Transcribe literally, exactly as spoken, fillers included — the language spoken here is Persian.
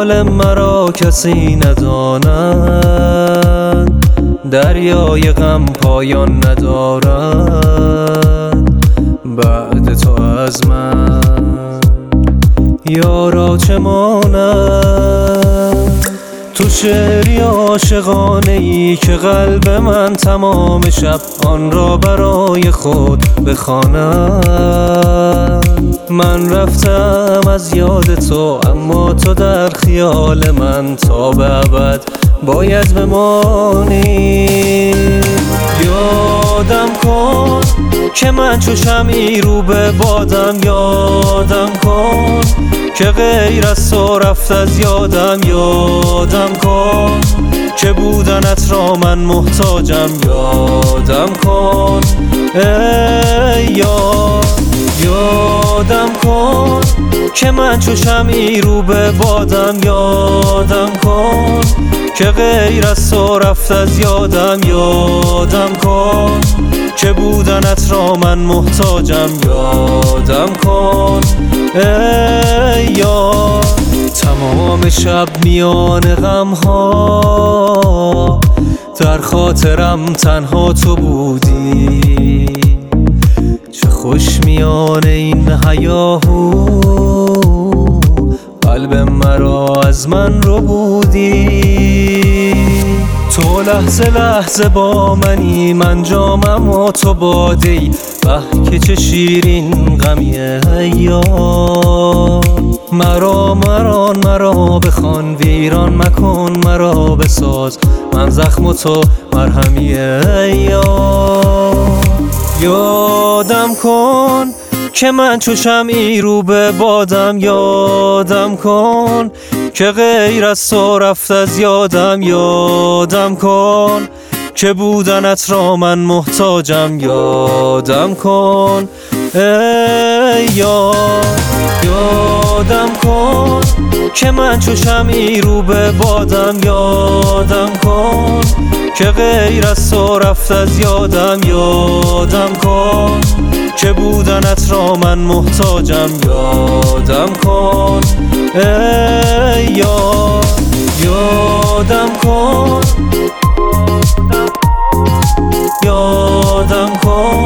حال مرا کسی نداند، دریای غم پایان ندارد بعد تو از من. یارا چه ماند تو شعری عاشقانه ای که قلب من تمام شب آن را برای خود بخواند. من رفتم از یاد تو اما تو در خیال من تا به ابد باید بمانی. یادم کن که من چو شمعی رو به بادم، یادم کن که غیر از تو رفت از یادم، یادم کن که بودنت را من محتاجم، یادم کن ای یار. یادم کن که من چو شمعی رو به بادم، یادم کن که غیر از تو رفت از یادم، یادم کن که بودنت را من محتاجم، یادم کن ای یار. تمام شب میان غم ها در خاطرم تنها تو بودی، چه خوش میان این هیاهو قلب مرا از من رو بودی. تو لحظه لحظه با منی، من جامم و تو باده‌ای، به که چه شیرین غمیه یار. مرا مران مرا بخوان، ویران مکن مرا بساز، من زخم و تو مرهمیه یار. یادم کن که من چو شمعی رو به بادم، یادم کن که غیر از تو رفت از یادم، یادم کن که بودنت را من محتاجم، یادم کن ای یار. یادم کن که من چو شمعی رو به بادم، یادم کن که غیر از تو رفت از یادم، یادم کن که بودنت را من محتاجم، یادم کن ای یار. یادم کن یادم کن